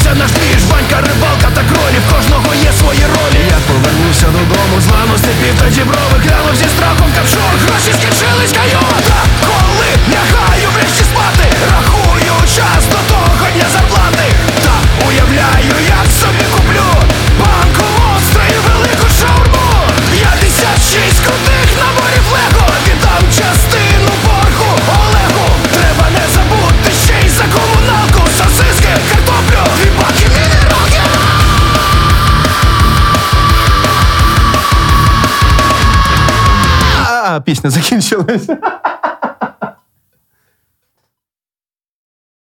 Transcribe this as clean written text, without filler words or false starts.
Почався наш двіж, банька, рибалка та кролі. В кожного є свої ролі. Я повернувся додому, з лану степів та діброви. Глянув зі страхом капшур, гроші скінчились, кайота. Коли лягаю врешті спати, рахую час до того дня зарплати. Та уявляю, як собі куплю банку монстра і велику шаурму. 56 крутих наборів лего. Віддам частину боргу Олегу. Треба не забути ще й за комуналку. Сосиски, картоплю, 2 баки мінералки. Пісня закінчилась.